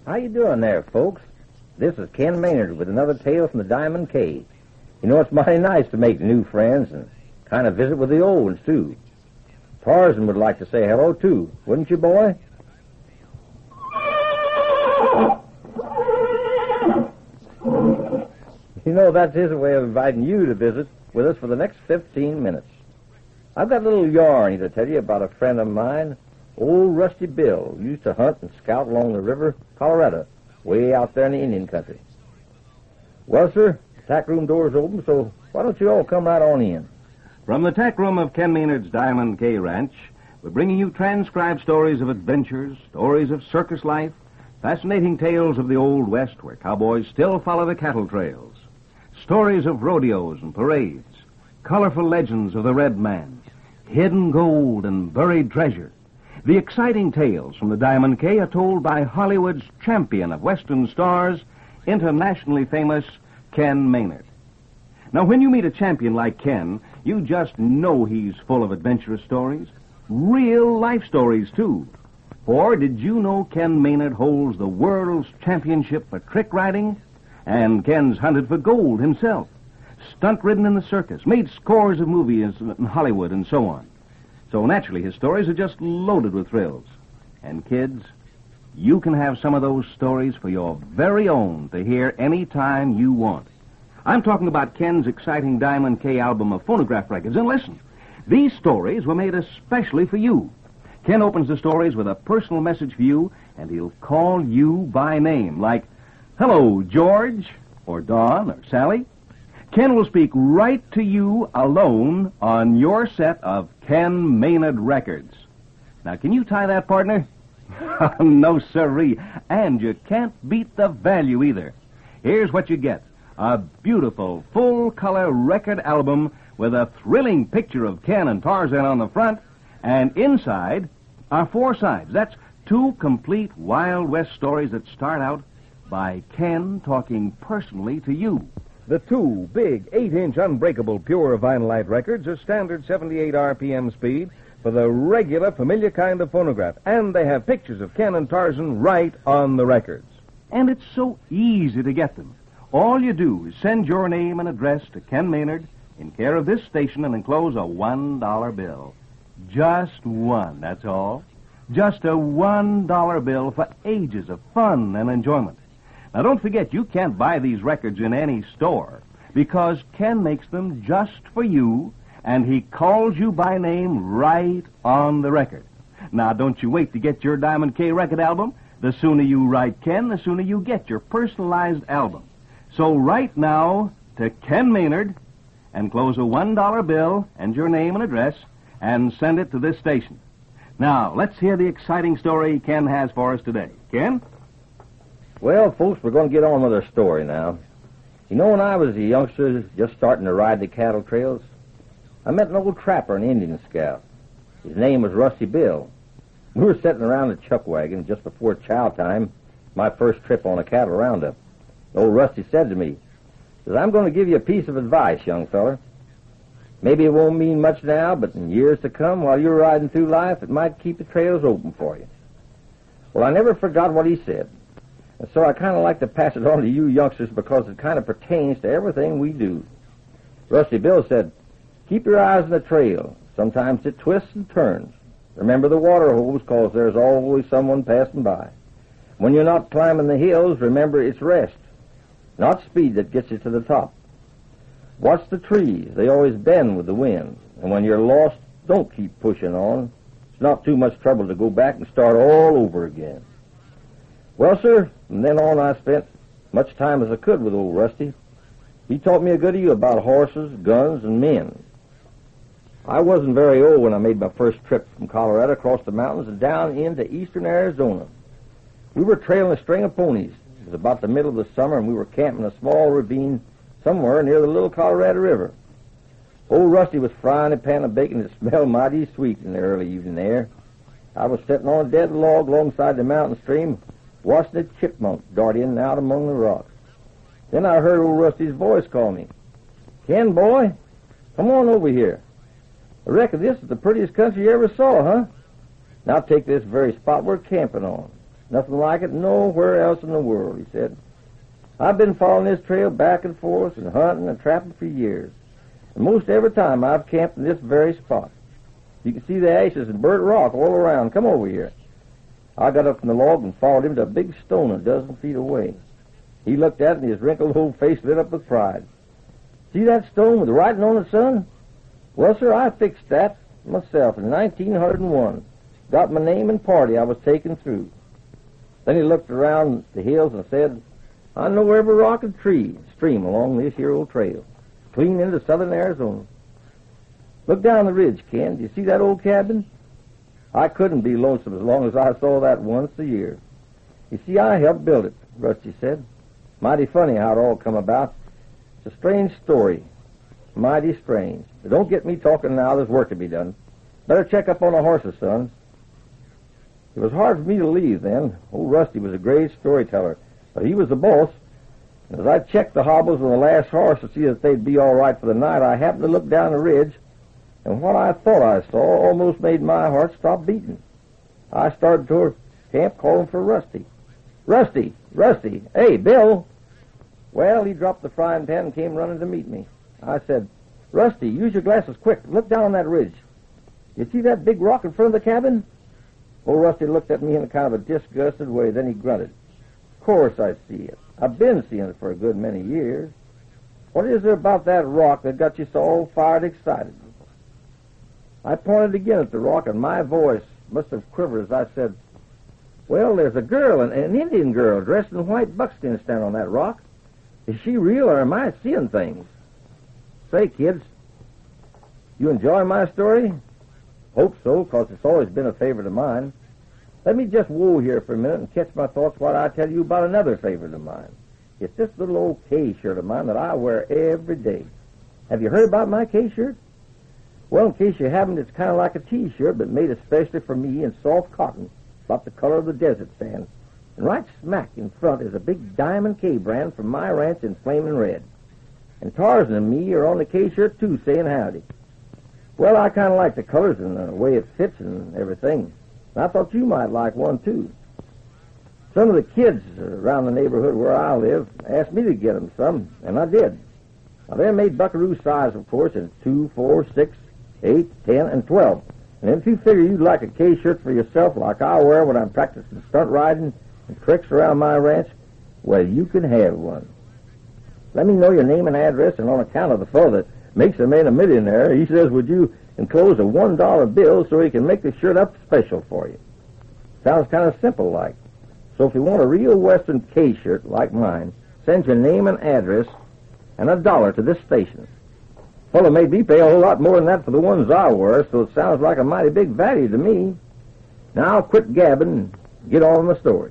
How you doing there, folks? This is Ken Maynard with another tale from the Diamond Cave. You know, it's mighty nice to make new friends and kind of visit with the old ones, too. Tarzan would like to say hello, too. Wouldn't you, boy? You know, that's his way of inviting you to visit with us for the next 15 minutes. I've got a little yarn to tell you about a friend of mine, old Rusty Bill, who used to hunt and scout along the river Colorado, way out there in the Indian country. Well, sir, the tack room door's open, so why don't you all come right on in? From the tack room of Ken Maynard's Diamond K Ranch, we're bringing you transcribed stories of adventures, stories of circus life, fascinating tales of the Old West where cowboys still follow the cattle trails, stories of rodeos and parades, colorful legends of the Red Man, hidden gold and buried treasure. The exciting tales from the Diamond K are told by Hollywood's champion of Western stars, internationally famous Ken Maynard. Now, when you meet a champion like Ken, you just know he's full of adventurous stories, real life stories, too. For did you know Ken Maynard holds the world's championship for trick riding? And Ken's hunted for gold himself, stunt-ridden in the circus, made scores of movies in Hollywood and so on. So naturally, his stories are just loaded with thrills. And kids, you can have some of those stories for your very own to hear any time you want. I'm talking about Ken's exciting Diamond K album of phonograph records. And listen, these stories were made especially for you. Ken opens the stories with a personal message for you, and he'll call you by name, like, "Hello, George," or Don, or Sally. Ken will speak right to you alone on your set of Ken Maynard records. Now, can you tie that, partner? No, sirree. And you can't beat the value either. Here's what you get. A beautiful, full-color record album with a thrilling picture of Ken and Tarzan on the front, and inside are 4 sides. That's 2 complete Wild West stories that start out by Ken talking personally to you. The 2 big 8-inch unbreakable pure vinylite records are standard 78 RPM speed for the regular, familiar kind of phonograph, and they have pictures of Ken and Tarzan right on the records. And it's so easy to get them. All you do is send your name and address to Ken Maynard in care of this station and enclose a $1 bill. Just one, that's all. Just a $1 bill for ages of fun and enjoyment. Now, don't forget, you can't buy these records in any store because Ken makes them just for you, and he calls you by name right on the record. Now, don't you wait to get your Diamond K record album. The sooner you write Ken, the sooner you get your personalized album. So write now to Ken Maynard, enclose a $1 bill and your name and address, and send it to this station. Now, let's hear the exciting story Ken has for us today. Ken? Well, folks, we're going to get on with our story now. You know, when I was a youngster just starting to ride the cattle trails, I met an old trapper and Indian scout. His name was Rusty Bill. We were sitting around the chuck wagon just before chow time, my first trip on a cattle roundup. Old Rusty said to me, says, "I'm going to give you a piece of advice, young feller. Maybe it won't mean much now, but in years to come, while you're riding through life, it might keep the trails open for you." Well, I never forgot what he said. And so I kind of like to pass it on to you youngsters because it kind of pertains to everything we do. Rusty Bill said, "Keep your eyes on the trail. Sometimes it twists and turns. Remember the water holes, because there's always someone passing by. When you're not climbing the hills, remember it's rest, not speed, that gets you to the top. Watch the trees. They always bend with the wind. And when you're lost, don't keep pushing on. It's not too much trouble to go back and start all over again." Well, sir, from then on I spent much time as I could with old Rusty. He taught me a good deal about horses, guns, and men. I wasn't very old when I made my first trip from Colorado across the mountains and down into eastern Arizona. We were trailing a string of ponies. It was about the middle of the summer, and we were camping in a small ravine somewhere near the Little Colorado River. Old Rusty was frying a pan of bacon that smelled mighty sweet in the early evening air. I was sitting on a dead log alongside the mountain stream, watching a chipmunk dart in and out among the rocks. Then I heard old Rusty's voice call me. "Ken, boy, come on over here. I reckon this is the prettiest country you ever saw, huh? Now take this very spot we're camping on. Nothing like it nowhere else in the world, he said. I've been following this trail back and forth and hunting and trapping for years. And most every time I've camped in this very spot. You can see the ashes and burnt rock all around. Come over here. I got up from the log and followed him to a big stone a dozen feet away. He looked at it and his wrinkled old face lit up with pride. See that stone with the writing on it, son? Well, sir, I fixed that myself in 1901. Got my name and party I was taken through. Then he looked around the hills and said, I know every rock and tree and stream along this here old trail, clean into southern Arizona. Look down the ridge, Ken. Do you see that old cabin? I couldn't be lonesome as long as I saw that once a year. You see, I helped build it, Rusty said. Mighty funny how it all come about. It's a strange story. Mighty strange. But don't get me talking now. There's work to be done. Better check up on the horses, son. It was hard for me to leave then. Old Rusty was a great storyteller, but he was the boss. And as I checked the hobbles on the last horse to see that they'd be all right for the night, I happened to look down the ridge, and what I thought I saw almost made my heart stop beating. I started toward camp calling for Rusty. Rusty! Rusty! Hey, Bill! Well, he dropped the frying pan and came running to meet me. I said, Rusty, use your glasses quick. Look down on that ridge. You see that big rock in front of the cabin? Old Rusty looked at me in a kind of a disgusted way. Then he grunted. Of course I see it. I've been seeing it for a good many years. What is there about that rock that got you so all fired excited? I pointed again at the rock, and my voice must have quivered as I said, well, there's a girl, an Indian girl, dressed in white buckskin standing on that rock. Is she real, or am I seeing things? Say, kids, you enjoy my story? Hope so, because it's always been a favorite of mine. Let me just whoa here for a minute and catch my thoughts while I tell you about another favorite of mine. It's this little old K-shirt of mine that I wear every day. Have you heard about my K-shirt? Well, in case you haven't, it's kind of like a T-shirt, but made especially for me in soft cotton, about the color of the desert sand. And right smack in front is a big Diamond K brand from my ranch in Flaming Red. And Tarzan and me are on the K-shirt, too, saying howdy. Well, I kind of like the colors and the way it fits and everything. And I thought you might like one, too. Some of the kids around the neighborhood where I live asked me to get them some, and I did. Now, they're made buckaroo size, of course, in 2, 4, 6, 8, 10, and 12. And if you figure you'd like a K-shirt for yourself like I wear when I'm practicing stunt riding and tricks around my ranch, well, you can have one. Let me know your name and address, and on account of the fellow that makes a man a millionaire, he says, would you enclose a $1 bill so he can make the shirt up special for you? Sounds kind of simple like. So if you want a real Western K-shirt like mine, send your name and address and $1 to this station. Fellow made me pay a whole lot more than that for the ones I wear, so it sounds like a mighty big value to me. Now I'll quit gabbing and get on with my story.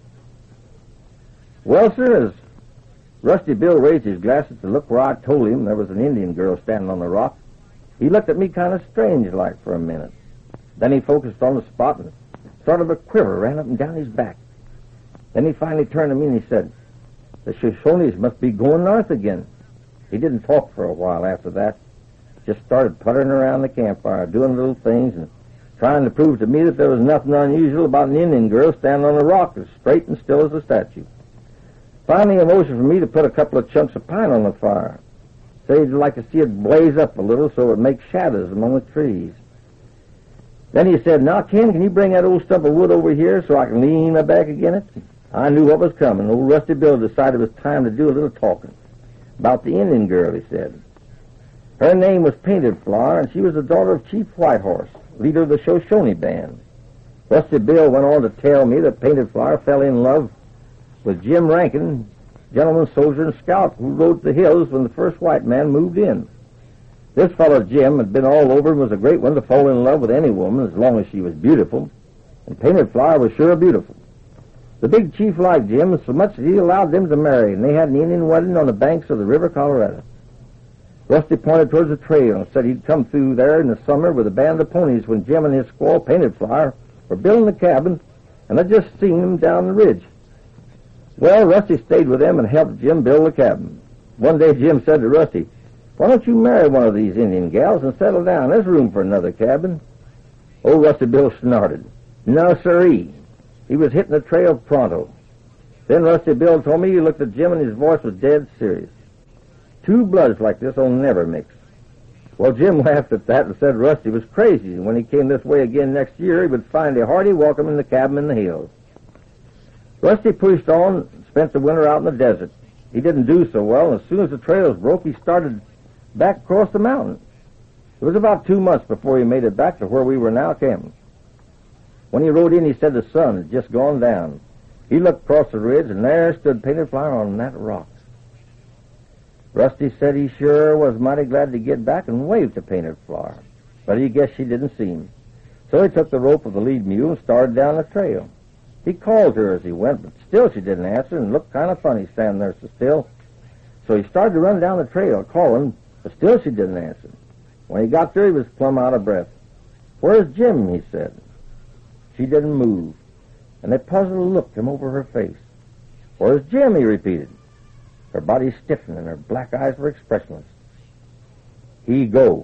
Well, sir, as Rusty Bill raised his glasses to look where I told him there was an Indian girl standing on the rock, he looked at me kind of strange-like for a minute. Then he focused on the spot, and sort of a quiver ran up and down his back. Then he finally turned to me and he said, the Shoshones must be going north again. He didn't talk for a while after that. Just started puttering around the campfire, doing little things and trying to prove to me that there was nothing unusual about an Indian girl standing on a rock as straight and still as a statue. Finally, he motioned for me to put a couple of chunks of pine on the fire. Said he'd like to see it blaze up a little so it would make shadows among the trees. Then he said, now, Ken, can you bring that old stump of wood over here so I can lean my back against it? I knew what was coming. Old Rusty Bill decided it was time to do a little talking. About the Indian girl, he said. Her name was Painted Flower, and she was the daughter of Chief Whitehorse, leader of the Shoshone band. Rusty Bill went on to tell me that Painted Flower fell in love with Jim Rankin, gentleman soldier and scout who rode the hills when the first white man moved in. This fellow Jim had been all over and was a great one to fall in love with any woman as long as she was beautiful, and Painted Flower was sure beautiful. The big chief liked Jim so much that he allowed them to marry, and they had an Indian wedding on the banks of the River Colorado. Rusty pointed towards the trail and said he'd come through there in the summer with a band of ponies when Jim and his squaw Painted Flower were building the cabin, and I'd just seen them down the ridge. Well, Rusty stayed with them and helped Jim build the cabin. One day Jim said to Rusty, why don't you marry one of these Indian gals and settle down? There's room for another cabin. Old Rusty Bill snorted. No, sirree. He was hitting the trail pronto. Then Rusty Bill told me he looked at Jim and his voice was dead serious. Two bloods like this will never mix. Well, Jim laughed at that and said Rusty was crazy, and when he came this way again next year, he would find a hearty welcome in the cabin in the hills. Rusty pushed on and spent the winter out in the desert. He didn't do so well, and as soon as the trails broke, he started back across the mountain. It was about 2 months before he made it back to where we were now camping. When he rode in, he said the sun had just gone down. He looked across the ridge, and there stood Painted Flower on that rock. Rusty said he sure was mighty glad to get back and waved to Painted Flower, but he guessed she didn't see him. So he took the rope of the lead mule and started down the trail. He called her as he went, but still she didn't answer and looked kind of funny standing there so still. So he started to run down the trail, calling, but still she didn't answer. When he got there, he was plumb out of breath. "Where's Jim?" he said. She didn't move, and a puzzled look came over her face. "Where's Jim?" he repeated. Her body stiffened and her black eyes were expressionless. He go.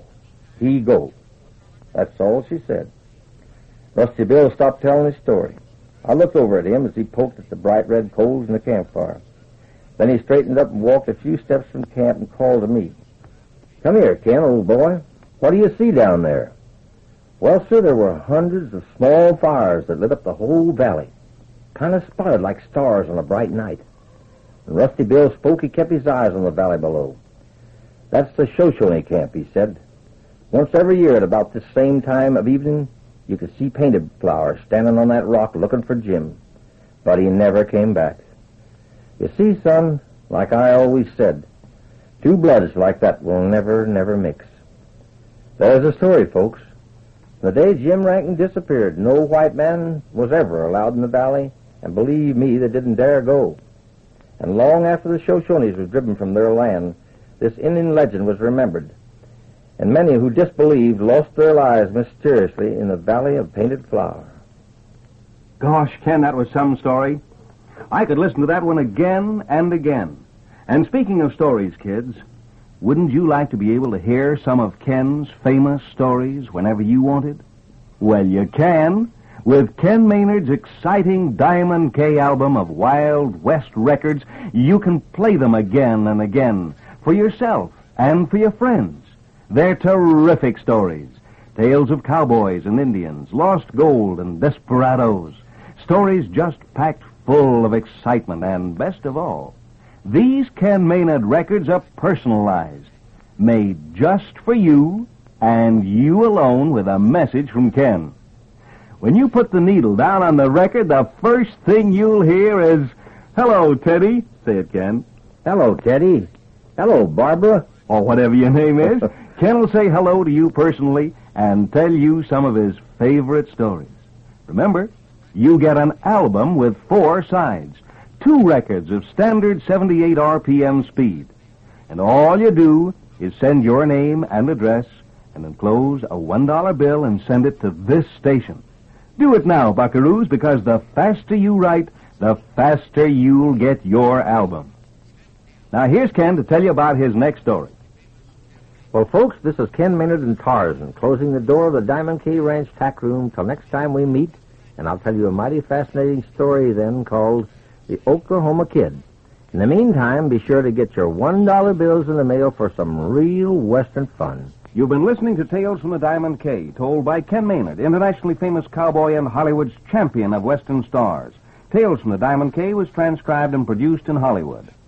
That's all she said. Rusty Bill stopped telling his story. I looked over at him as he poked at the bright red coals in the campfire. Then he straightened up and walked a few steps from camp and called to me. "Come here, Ken, old boy. What do you see down there?" Well, sir, there were hundreds of small fires that lit up the whole valley, kind of spotted like stars on a bright night. When Rusty Bill spoke, he kept his eyes on the valley below. "That's the Shoshone camp," he said. "Once every year at about this same time of evening, you could see Painted Flower standing on that rock looking for Jim. But he never came back. You see, son, like I always said, two bloods like that will never mix." There's the story, folks. The day Jim Rankin disappeared, no white man was ever allowed in the valley, and believe me, they didn't dare go. And long after the Shoshones were driven from their land, this Indian legend was remembered, and many who disbelieved lost their lives mysteriously in the Valley of Painted Flower. Gosh, Ken, that was some story. I could listen to that one again and again. And speaking of stories, kids, wouldn't you like to be able to hear some of Ken's famous stories whenever you wanted? Well, you can, with Ken Maynard's exciting Diamond K album of Wild West records. You can play them again and again for yourself and for your friends. They're terrific stories. Tales of cowboys and Indians, lost gold and desperados. Stories just packed full of excitement, and best of all, these Ken Maynard records are personalized, made just for you and you alone with a message from Ken. When you put the needle down on the record, the first thing you'll hear is, "Hello, Teddy." Say it, Ken. "Hello, Teddy. Hello, Barbara." Or whatever your name is. Ken will say hello to you personally and tell you some of his favorite stories. Remember, you get an album with 4 sides, 2 records of standard 78 RPM speed. And all you do is send your name and address and enclose a $1 bill and send it to this station. Do it now, buckaroos, because the faster you write, the faster you'll get your album. Now, here's Ken to tell you about his next story. Well, folks, this is Ken Maynard and Tarzan closing the door of the Diamond K Ranch tack room till next time we meet, and I'll tell you a mighty fascinating story then called The Oklahoma Kid. In the meantime, be sure to get your $1 bills in the mail for some real Western fun. You've been listening to Tales from the Diamond K, told by Ken Maynard, internationally famous cowboy and Hollywood's champion of Western stars. Tales from the Diamond K was transcribed and produced in Hollywood.